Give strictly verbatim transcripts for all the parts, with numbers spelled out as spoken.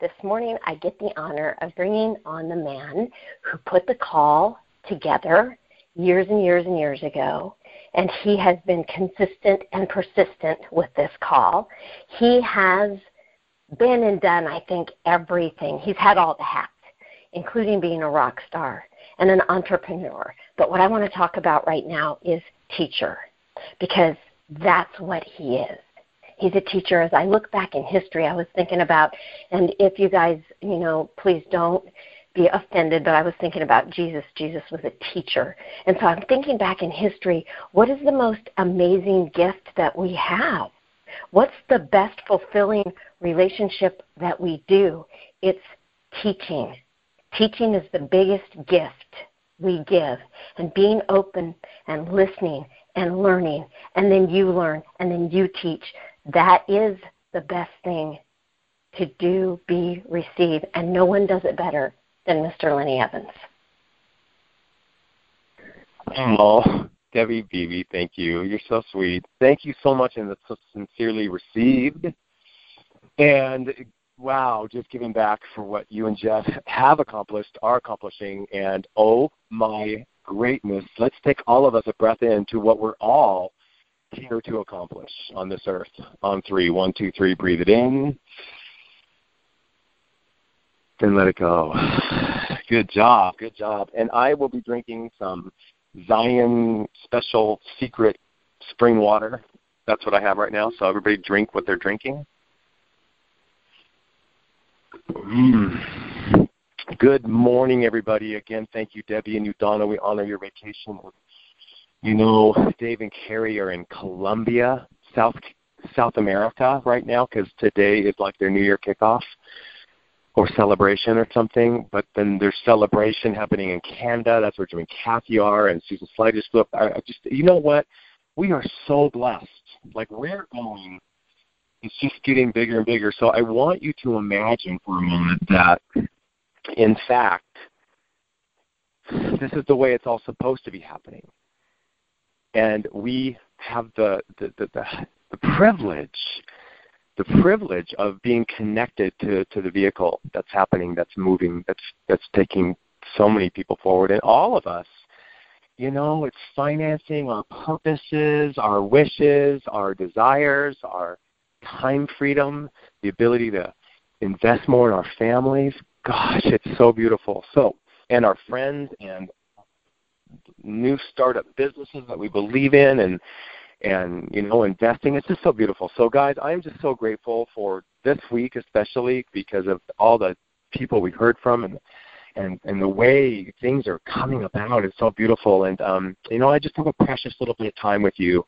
This morning, I get the honor of bringing on the man who put the call together years and years and years ago, and he has been consistent and persistent with this call. He has been and done, I think, everything. He's had all the hats, including being a rock star and an entrepreneur. But what I want to talk about right now is teacher, because that's what he is. He's a teacher. As I look back in history, I was thinking about, and if you guys, you know, please don't be offended, but I was thinking about Jesus. Jesus was a teacher. And so I'm thinking back in history, what is the most amazing gift that we have? What's the best fulfilling relationship that we do? It's teaching. Teaching is the biggest gift we give, and being open and listening and learning, and then you learn, and then you teach. That is the best thing to do, be, receive, and no one does it better than Mister Lenny Evans. Oh, Debbie Beebe, thank you. You're so sweet. Thank you so much, and that's so sincerely received. And wow, just giving back for what you and Jeff have accomplished, are accomplishing, and oh my greatness, let's take all of us a breath in to what we're all here to accomplish on this earth. On three, one, two, three, breathe it in, and let it go. Good job, good job. And I will be drinking some Zion special secret spring water. That's what I have right now, so everybody drink what they're drinking. Mm. Good morning, everybody. Again, thank you, Debbie and you, Donna. We honor your vacation. You know, Dave and Carrie are in Colombia, South South America right now, because today is like their New Year kickoff or celebration or something. But then there's celebration happening in Canada. That's where Jim and Kathy are, and Susan Slide just flew up. I, I just, you know what? We are so blessed. Like, we're going, it's just getting bigger and bigger. So I want you to imagine for a moment that, in fact, this is the way it's all supposed to be happening. And we have the the, the, the the privilege, the privilege of being connected to, to the vehicle that's happening, that's moving, that's that's taking so many people forward. And all of us, you know, it's financing our purposes, our wishes, our desires, our time freedom, the ability to invest more in our families. Gosh, it's so beautiful. So, and our friends and new startup businesses that we believe in, and and you know, investing. It's just so beautiful. So guys, I'm just so grateful for this week, especially because of all the people we've heard from, and and and the way things are coming about. It's so beautiful. And um, you know, I just have a precious little bit of time with you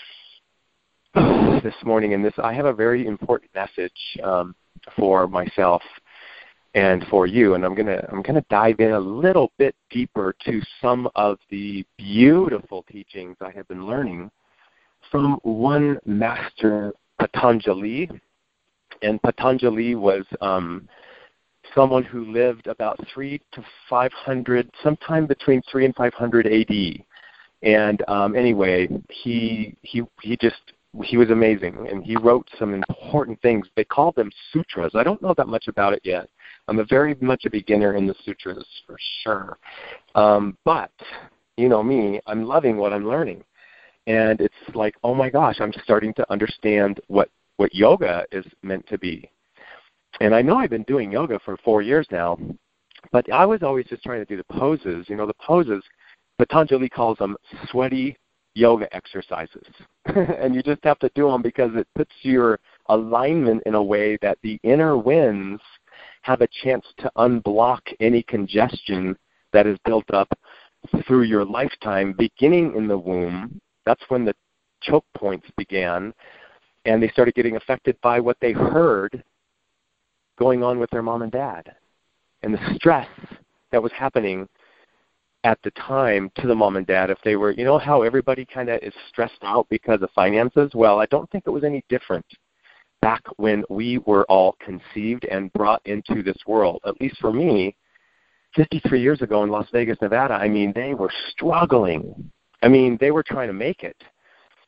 this morning. And this, I have a very important message um, for myself and for you, and I'm gonna I'm gonna dive in a little bit deeper to some of the beautiful teachings I have been learning from one master, Patanjali. And Patanjali was um, someone who lived about three to five hundred, sometime between three and five hundred A D. And um, anyway, he he he just he was amazing, and he wrote some important things. They call them sutras. I don't know that much about it yet. I'm a very much a beginner in the sutras for sure. Um, but, you know me, I'm loving what I'm learning. And it's like, oh my gosh, I'm starting to understand what, what yoga is meant to be. And I know I've been doing yoga for four years now, but I was always just trying to do the poses. You know, the poses, Patanjali calls them sweaty yoga exercises. And you just have to do them because it puts your alignment in a way that the inner winds have a chance to unblock any congestion that is built up through your lifetime, beginning in the womb. That's when the choke points began, and they started getting affected by what they heard going on with their mom and dad, and the stress that was happening at the time to the mom and dad. If they were, you know how everybody kind of is stressed out because of finances? Well, I don't think it was any different back when we were all conceived and brought into this world. At least for me, fifty-three years ago in Las Vegas, Nevada, I mean, they were struggling. I mean, they were trying to make it.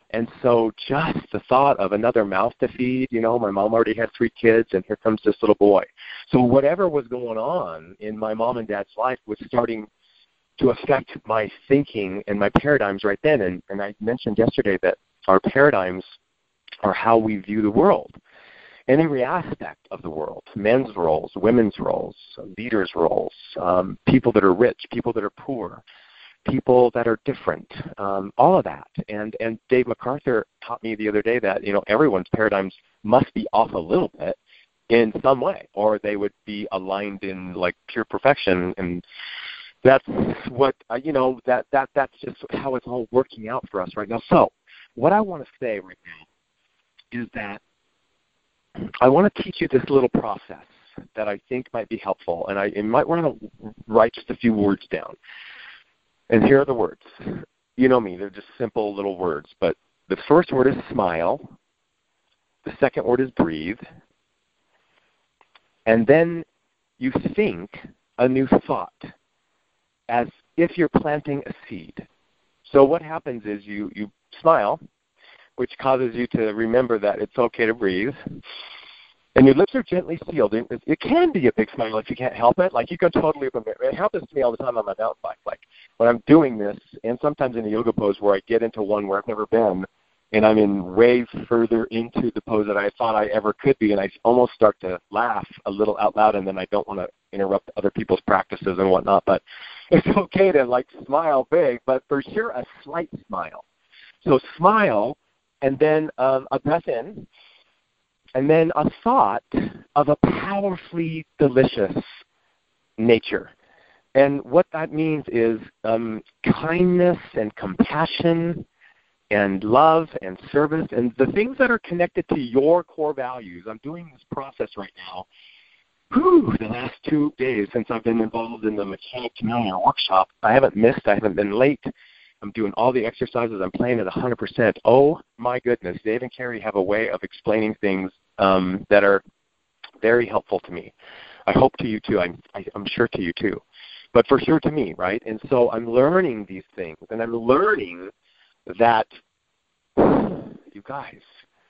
And so just the thought of another mouth to feed, you know, my mom already had three kids, and here comes this little boy. So whatever was going on in my mom and dad's life was starting to affect my thinking and my paradigms right then. And, and I mentioned yesterday that our paradigms are how we view the world in every aspect of the world, men's roles, women's roles, leaders' roles, um, people that are rich, people that are poor, people that are different, um, all of that. And and Dave MacArthur taught me the other day that, you know, everyone's paradigms must be off a little bit in some way, or they would be aligned in like pure perfection. And that's what, uh, you know, that, that that's just how it's all working out for us right now. So what I want to say right now is that I want to teach you this little process that I think might be helpful, and I you might want to write just a few words down. And here are the words. You know me, they're just simple little words, but the first word is smile. The second word is breathe. And then you think a new thought as if you're planting a seed. So what happens is you, you smile, which causes you to remember that it's okay to breathe. And your lips are gently sealed. It, it can be a big smile if you can't help it. Like you can totally, it happens to me all the time on my mountain bike. Like when I'm doing this, and sometimes in a yoga pose where I get into one where I've never been, and I'm in way further into the pose that I thought I ever could be, and I almost start to laugh a little out loud, and then I don't want to interrupt other people's practices and whatnot. But it's okay to like smile big, but for sure a slight smile. So smile, and then um, a breath in, and then a thought of a powerfully delicious nature. And what that means is um, kindness and compassion and love and service and the things that are connected to your core values. I'm doing this process right now. Whew, the last two days since I've been involved in the Mechanic Communion workshop, I haven't missed, I haven't been late. I'm doing all the exercises. I'm playing at one hundred percent. Oh, my goodness. Dave and Carrie have a way of explaining things um, that are very helpful to me. I hope to you, too. I'm, I, I'm sure to you, too. But for sure to me, right? And so I'm learning these things, and I'm learning that, you guys,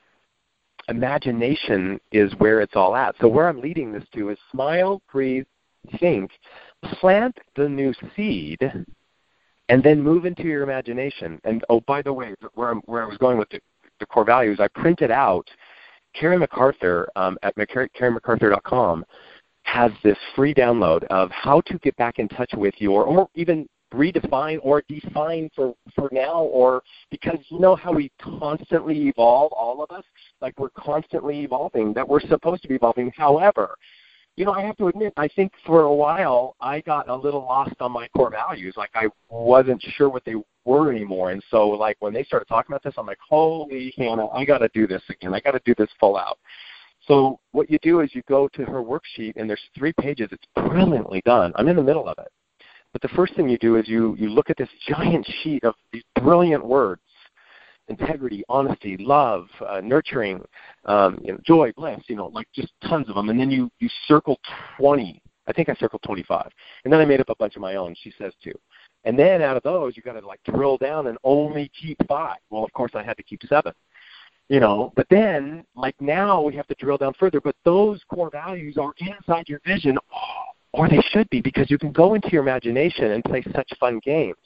imagination is where it's all at. So where I'm leading this to is smile, breathe, think, plant the new seed, and then move into your imagination. And, oh, by the way, where, I'm, where I was going with the, the core values, I printed out, Carrie MacArthur um, at carrie macarthur dot com has this free download of how to get back in touch with your, or even redefine or define for, for now, or because you know how we constantly evolve, all of us, like we're constantly evolving, that we're supposed to be evolving. However, you know, I have to admit, I think for a while I got a little lost on my core values. Like I wasn't sure what they were anymore. And so like when they started talking about this, I'm like, holy Hannah, I got to do this again. I got to do this full out. So what you do is you go to her worksheet, and there's three pages. It's brilliantly done. I'm in the middle of it. But the first thing you do is you, you look at this giant sheet of these brilliant words: integrity, honesty, love, uh, nurturing, um, you know, joy, bliss, you know, like just tons of them. And then you, you circle twenty. I think I circled twenty-five. And then I made up a bunch of my own. She says two. And then out of those, you got to like drill down and only keep five. Well, of course, I had to keep seven. You know, but then, like now, we have to drill down further. But those core values are inside your vision, or they should be, because you can go into your imagination and play such fun games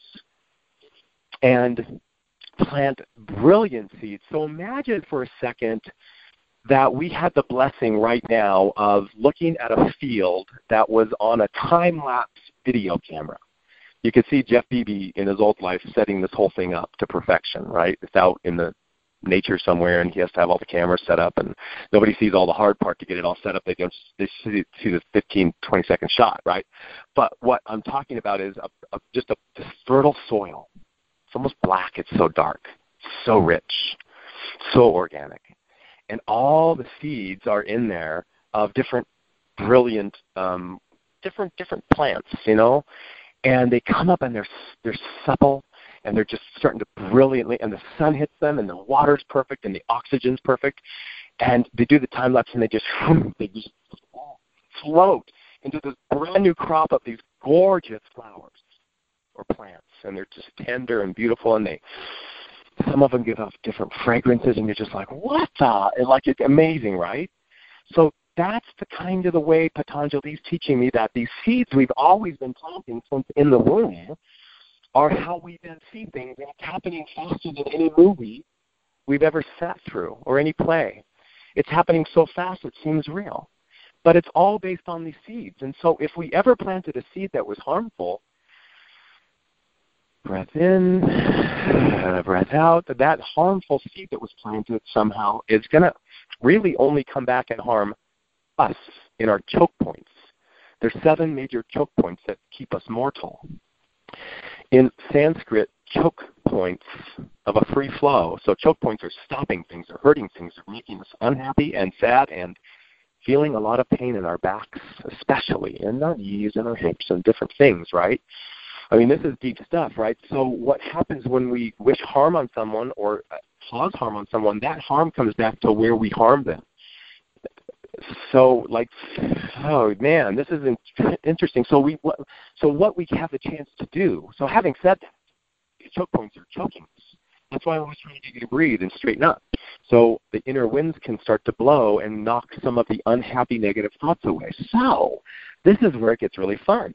and plant brilliant seeds. So imagine for a second that we had the blessing right now of looking at a field that was on a time-lapse video camera. You could see Jeff Beebe in his old life setting this whole thing up to perfection, right? It's out in the nature somewhere, and he has to have all the cameras set up, and nobody sees all the hard part to get it all set up. They don't they see, see the fifteen, twenty second shot, right? But what I'm talking about is a, a, just a this fertile soil. It's almost black. It's so dark, so rich, so organic. And all the seeds are in there of different brilliant, um, different different plants, you know? And they come up and they're they're supple, and they're just starting to brilliantly, and the sun hits them, and the water's perfect, and the oxygen's perfect, and they do the time lapse, and they just they just float into this brand new crop of these gorgeous flowers or plants, and they're just tender and beautiful, and they Some of them give off different fragrances, and you're just like, what the? And like, it's amazing, right? So that's the kind of the way Patanjali is teaching me that these seeds we've always been planting since in the womb are how we then see things, and it's happening faster than any movie we've ever sat through or any play. It's happening so fast it seems real. But it's all based on these seeds. And so if we ever planted a seed that was harmful, breath in, breath out, that harmful seed that was planted somehow is going to really only come back and harm us in our choke points. There's seven major choke points that keep us mortal. In Sanskrit, choke points of a free flow, so choke points are stopping things, they're hurting things, they're making us unhappy and sad and feeling a lot of pain in our backs, especially, and our knees and our hips and different things, right? I mean, this is deep stuff, right? So what happens when we wish harm on someone or cause harm on someone, that harm comes back to where we harm them. So, like, oh, man, this is in- interesting. So we, so what we have the chance to do, so having said that, these choke points are choking us. That's why I was trying to get you to breathe and straighten up. So the inner winds can start to blow and knock some of the unhappy negative thoughts away. So this is where it gets really fun.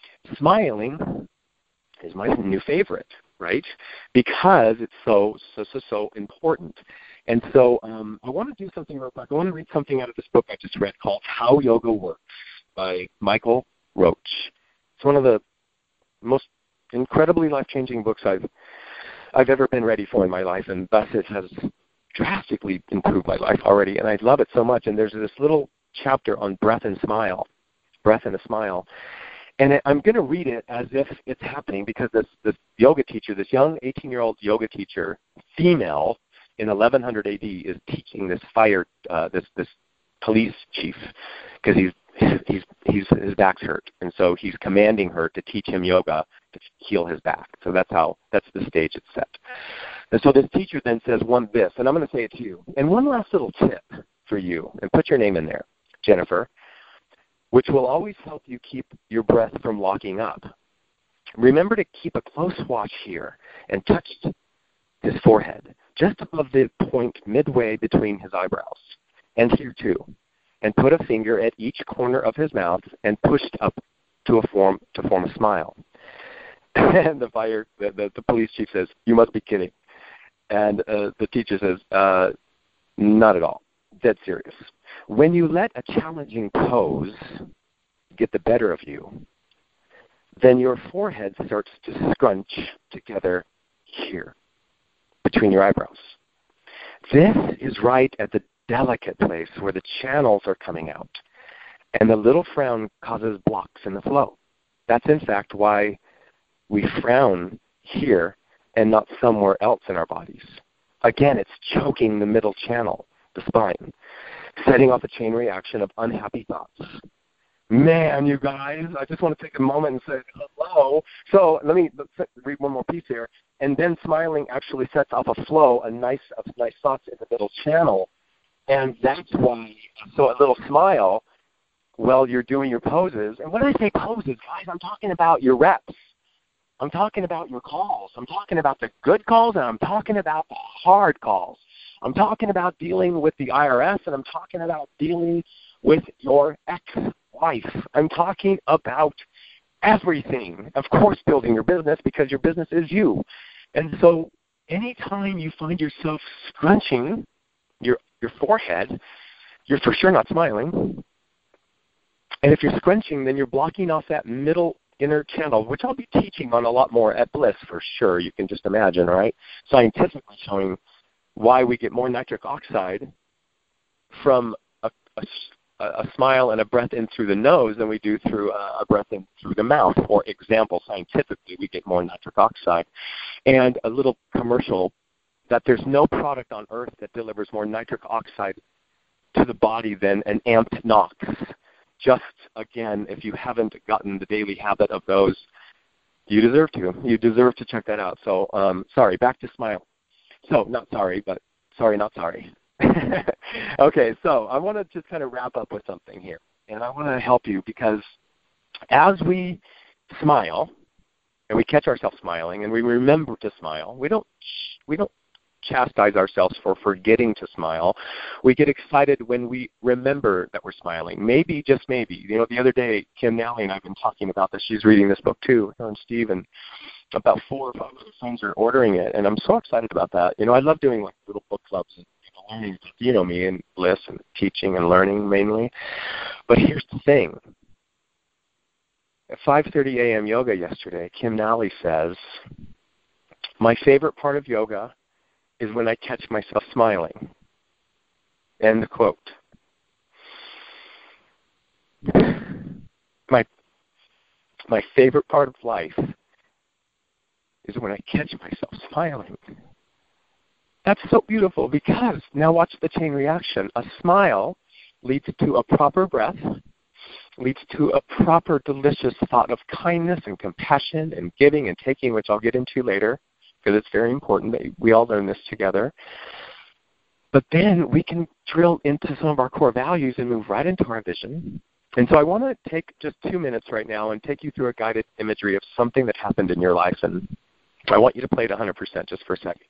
Smiling is my new favorite, right? Because it's so, so, so, so important. And so um, I want to do something real quick. I want to read something out of this book I just read called How Yoga Works by Michael Roach. It's one of the most incredibly life-changing books I've I've ever been ready for in my life, and thus it has drastically improved my life already, and I love it so much. And there's this little chapter on breath and smile, breath and a smile. And I'm going to read it as if it's happening because this, this yoga teacher, this young eighteen-year-old yoga teacher, female, in eleven hundred A D, is teaching this fire, uh, this this police chief, because he's he's he's his back's hurt, and so he's commanding her to teach him yoga to heal his back. So that's how that's the stage it's set. And so this teacher then says one this, and I'm going to say it to you. And one last little tip for you, and put your name in there, Jennifer, which will always help you keep your breath from locking up. Remember to keep a close watch here and touch his forehead, just above the point midway between his eyebrows, and here too. And put a finger at each corner of his mouth and pushed up to a form to form a smile. And the fire, the, the, the police chief says, "You must be kidding." And uh, the teacher says, uh, "Not at all. Dead serious. When you let a challenging pose get the better of you, then your forehead starts to scrunch together here, between your eyebrows. This is right at the delicate place where the channels are coming out, and the little frown causes blocks in the flow. That's in fact why we frown here and not somewhere else in our bodies. Again, it's choking the middle channel, the spine, setting off a chain reaction of unhappy thoughts. Man, you guys, I just want to take a moment and say hello. So let me let's read one more piece here. And then smiling actually sets off a flow, a nice, of nice thoughts in the middle channel. And that's why, so a little smile while you're doing your poses. And when I say poses, guys, I'm talking about your reps. I'm talking about your calls. I'm talking about the good calls, and I'm talking about the hard calls. I'm talking about dealing with the I R S, and I'm talking about dealing with your ex-wife. I'm talking about everything. Of course, building your business, because your business is you. And so anytime you find yourself scrunching your your forehead, you're for sure not smiling. And if you're scrunching, then you're blocking off that middle inner channel, which I'll be teaching on a lot more at Bliss for sure. You can just imagine, right? Scientifically showing why we get more nitric oxide from a, a, a smile and a breath in through the nose than we do through a, a breath in through the mouth. For example, scientifically, we get more nitric oxide. And a little commercial that there's no product on earth that delivers more nitric oxide to the body than an amped Nox. Just, again, if you haven't gotten the daily habit of those, you deserve to. You deserve to check that out. So, um, sorry, back to smile. So, not sorry, but sorry, not sorry. Okay, so I want to just kind of wrap up with something here. And I want to help you because as we smile, and we catch ourselves smiling, and we remember to smile, we don't we don't chastise ourselves for forgetting to smile. We get excited when we remember that we're smiling. Maybe, just maybe. You know, the other day, Kim Nally and I have been talking about this. She's reading this book too, her and Steve, and about four or five other friends are ordering it, and I'm so excited about that. You know, I love doing like little book clubs and people learning, you know me, and bliss and teaching and learning mainly. But here's the thing. At five thirty a.m. yoga yesterday, Kim Nally says, my favorite part of yoga is when I catch myself smiling. End quote. My, my favorite part of life is when I catch myself smiling. That's so beautiful because, now watch the chain reaction. A smile leads to a proper breath, leads to a proper, delicious thought of kindness and compassion and giving and taking, which I'll get into later because it's very important that we all learn this together. But then we can drill into some of our core values and move right into our vision. And so I want to take just two minutes right now and take you through a guided imagery of something that happened in your life. And I want you to play it one hundred percent just for a second.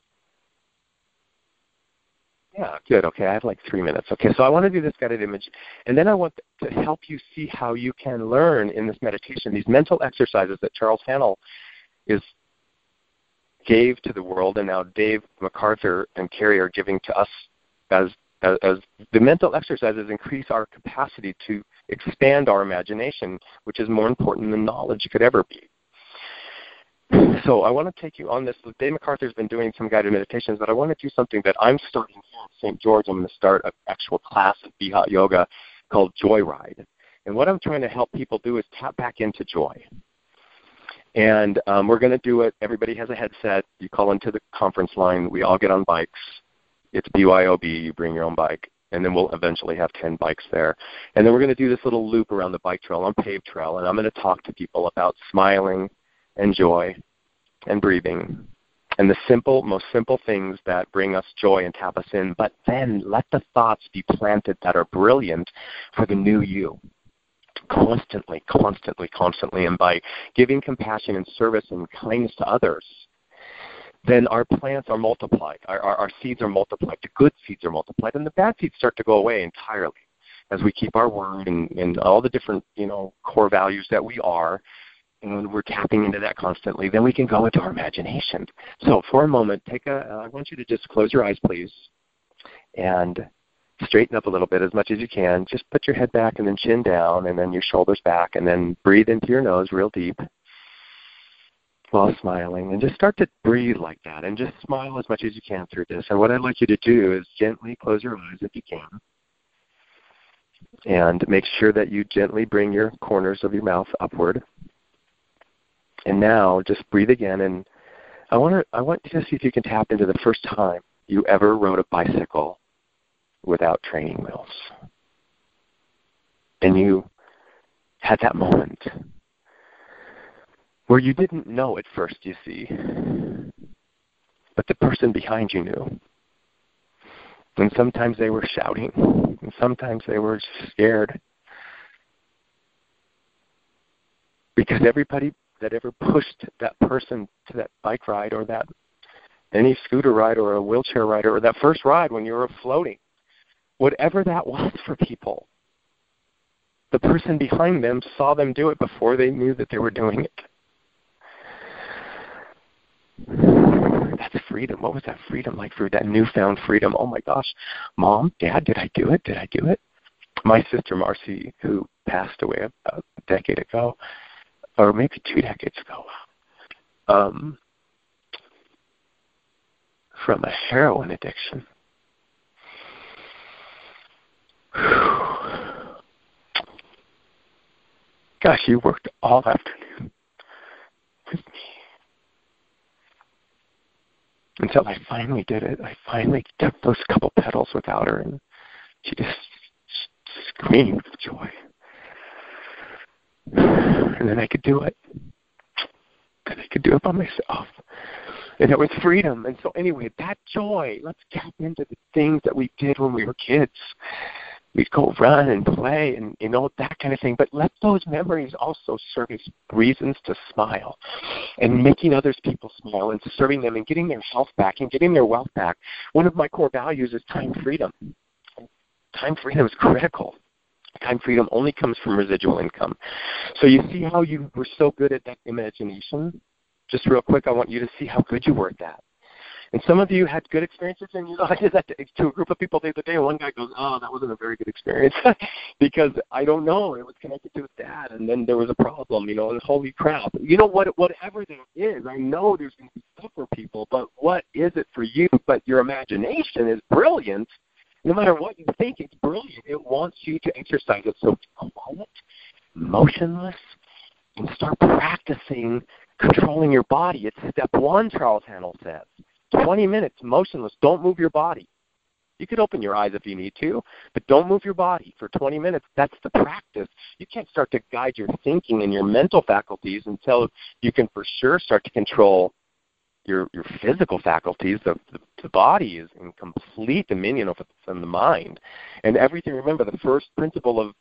Yeah, good. Okay, I have like three minutes. Okay, so I want to do this guided image, and then I want to help you see how you can learn in this meditation, these mental exercises that Charles Hannell is gave to the world, and now Dave MacArthur and Carrie are giving to us as, as, as the mental exercises increase our capacity to expand our imagination, which is more important than knowledge could ever be. So I want to take you on this. Dave MacArthur's been doing some guided meditations, but I want to do something that I'm starting here at Saint George. I'm going to start an actual class at Be Hot Yoga called Joyride. And what I'm trying to help people do is tap back into joy. And um, we're going to do it. Everybody has a headset. You call into the conference line. We all get on bikes. It's B Y O B. You bring your own bike. And then we'll eventually have ten bikes there. And then we're going to do this little loop around the bike trail on paved trail. And I'm going to talk to people about smiling and joy and breathing and the simple, most simple things that bring us joy and tap us in. But then let the thoughts be planted that are brilliant for the new you. Constantly, constantly, constantly. And by giving compassion and service and kindness to others, then our plants are multiplied. Our, our, our seeds are multiplied. The good seeds are multiplied. And the bad seeds start to go away entirely as we keep our word and, and all the different, you know, core values that we are. And when we're tapping into that constantly, then we can go into our imagination. So for a moment, take a, uh, I want you to just close your eyes, please, and straighten up a little bit as much as you can. Just put your head back and then chin down and then your shoulders back and then breathe into your nose real deep while smiling. And just start to breathe like that and just smile as much as you can through this. And what I'd like you to do is gently close your eyes if you can. And make sure that you gently bring your corners of your mouth upward. And now just breathe again, and I want to I want you to see if you can tap into the first time you ever rode a bicycle without training wheels. And you had that moment where you didn't know at first, you see, but the person behind you knew. And sometimes they were shouting, and sometimes they were scared. Because everybody that ever pushed that person to that bike ride or that any scooter ride or a wheelchair ride or that first ride when you were floating, whatever that was for people, the person behind them saw them do it before they knew that they were doing it. That's freedom. What was that freedom like for that newfound freedom? Oh my gosh, Mom, Dad, did I do it? Did I do it? My sister Marcy, who passed away about a decade ago, or maybe two decades ago, um, from a heroin addiction. Gosh, you worked all afternoon with me. Until I finally did it. I finally took those couple pedals without her, and she just screamed with joy. And then I could do it. And I could do it by myself. And it was freedom. And so anyway, that joy, let's tap into the things that we did when we were kids. we'd go run and play and, you know, that kind of thing. But let those memories also serve as reasons to smile and making others people smile and serving them and getting their health back and getting their wealth back. One of my core values is time freedom. Time freedom is critical. Time freedom only comes from residual income. So you see how you were so good at that imagination? Just real quick, I want you to see how good you were at that. And some of you had good experiences, and you know, I did that to, to a group of people the other day, and one guy goes, oh, that wasn't a very good experience because I don't know, it was connected to his dad, and then there was a problem, you know, and holy crap. You know, what, whatever that is, I know there's going to be stuff for people, but what is it for you? But your imagination is brilliant. No matter what you think, it's brilliant. It wants you to exercise it. So quiet, motionless, and start practicing controlling your body. It's step one, Charles Handel says. twenty minutes, motionless. Don't move your body. You could open your eyes if you need to, but don't move your body for twenty minutes. That's the practice. You can't start to guide your thinking and your mental faculties until you can for sure start to control your your physical faculties. The, the, the body is in complete dominion over the, the mind. And everything, remember, the first principle of,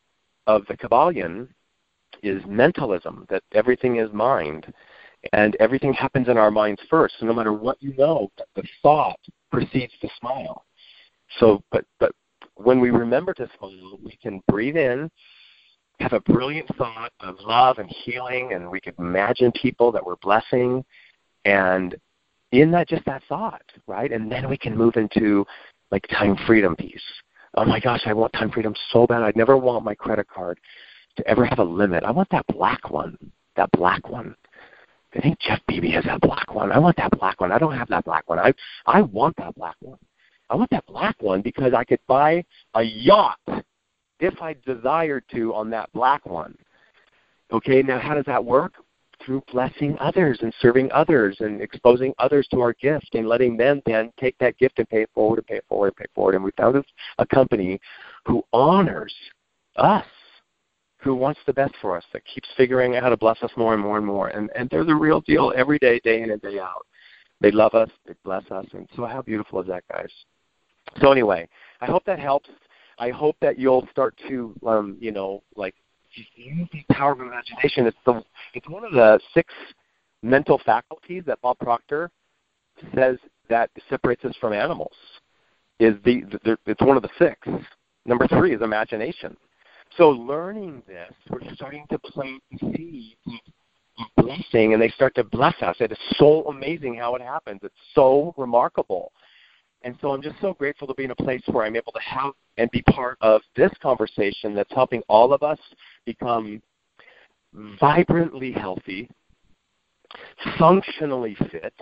of the Kabbalion is mentalism, that everything is mind. And everything happens in our minds first. So no matter what you know, the thought precedes the smile. So, but but when we remember to smile, we can breathe in, have a brilliant thought of love and healing, and we could imagine people that we're blessing, and in that, just that thought, right? And then we can move into like time freedom piece. Oh my gosh, I want time freedom so bad. I'd never want my credit card to ever have a limit. I want that black one, that black one. I think Jeff Beebe has that black one. I want that black one. I don't have that black one. I I want that black one. I want that black one because I could buy a yacht if I desired to on that black one. Okay, now how does that work? Through blessing others and serving others and exposing others to our gift and letting them then take that gift and pay it forward and pay it forward and pay it forward. And we found a company who honors us, who wants the best for us, that keeps figuring out how to bless us more and more and more. And, and they're the real deal every day, day in and day out. They love us. They bless us. And so how beautiful is that, guys? So anyway, I hope that helps. I hope that you'll start to, um, you know, like, use the power of imagination. It's, the, it's one of the six mental faculties that Bob Proctor says that separates us from animals. Is the, the It's one of the six. Number three is imagination. So learning this, we're starting to plant the seeds of blessing, and they start to bless us. It is so amazing how it happens. It's so remarkable. And so I'm just so grateful to be in a place where I'm able to have and be part of this conversation that's helping all of us become vibrantly healthy, functionally fit,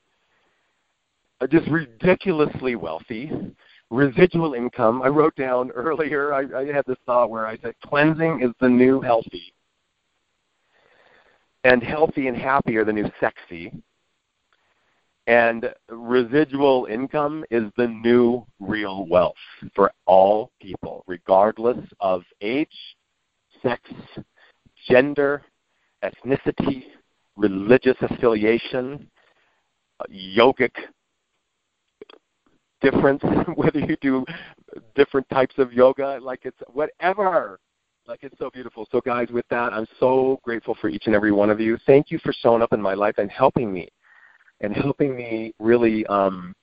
just ridiculously wealthy, residual income. I wrote down earlier, I, I had this thought where I said cleansing is the new healthy, and healthy and happy are the new sexy, and residual income is the new real wealth for all people, regardless of age, sex, gender, ethnicity, religious affiliation, yogic difference, whether you do different types of yoga, like it's whatever. Like it's so beautiful. So guys, with that, I'm so grateful for each and every one of you. Thank you for showing up in my life and helping me. And helping me really um,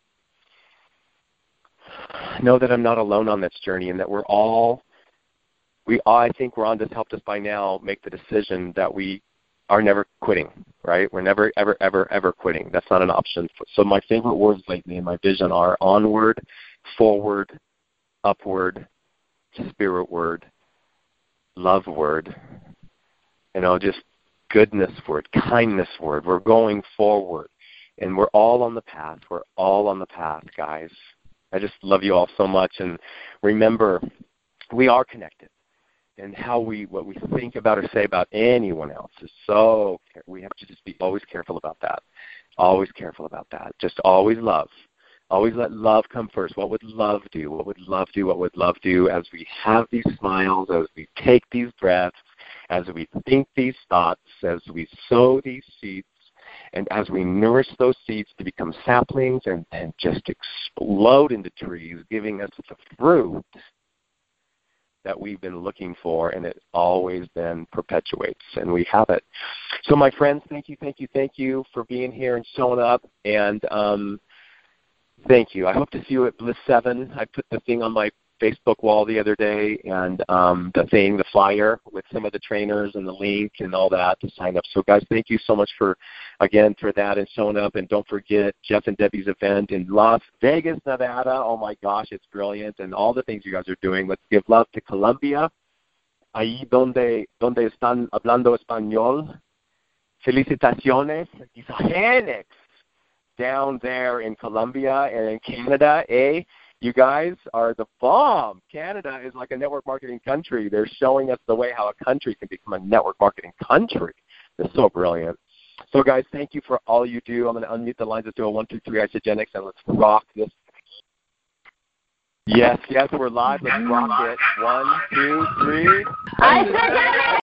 know that I'm not alone on this journey, and that we're all, we all, I think we're on this Helped Us By Now, make the decision that we are never quitting, right? We're never, ever, ever, ever quitting. That's not an option. So my favorite words lately in my vision are onward, forward, upward, spirit word, love word, you know, just goodness word, kindness word. We're going forward. And we're all on the path. We're all on the path, guys. I just love you all so much. And remember, we are connected. And how we, what we think about or say about anyone else is so, we have to just be always careful about that. Always careful about that. Just always love. Always let love come first. What would love do? What would love do? What would love do as we have these smiles, as we take these breaths, as we think these thoughts, as we sow these seeds, and as we nourish those seeds to become saplings and then just explode into trees, giving us the fruit that we've been looking for, and it always then perpetuates, and we have it. So my friends, thank you, thank you, thank you for being here and showing up, and um, thank you. I hope to see you at Bliss seven. I put the thing on my Facebook wall the other day, and um, the thing, the flyer with some of the trainers and the link and all that to sign up. So, guys, thank you so much for, again, for that and showing up. And don't forget Jeff and Debbie's event in Las Vegas, Nevada. Oh, my gosh, it's brilliant. And all the things you guys are doing. Let's give love to Colombia. Ahí donde, donde están hablando español. Felicitaciones. Phoenix. Down there in Colombia and in Canada, eh? You guys are the bomb. Canada is like a network marketing country. They're showing us the way how a country can become a network marketing country. It's so brilliant. So, guys, thank you for all you do. I'm going to unmute the lines. Let's do a one, two, three, Isagenix, and let's rock this. Yes, yes, we're live. Let's rock it. One, two, three. Isagenix!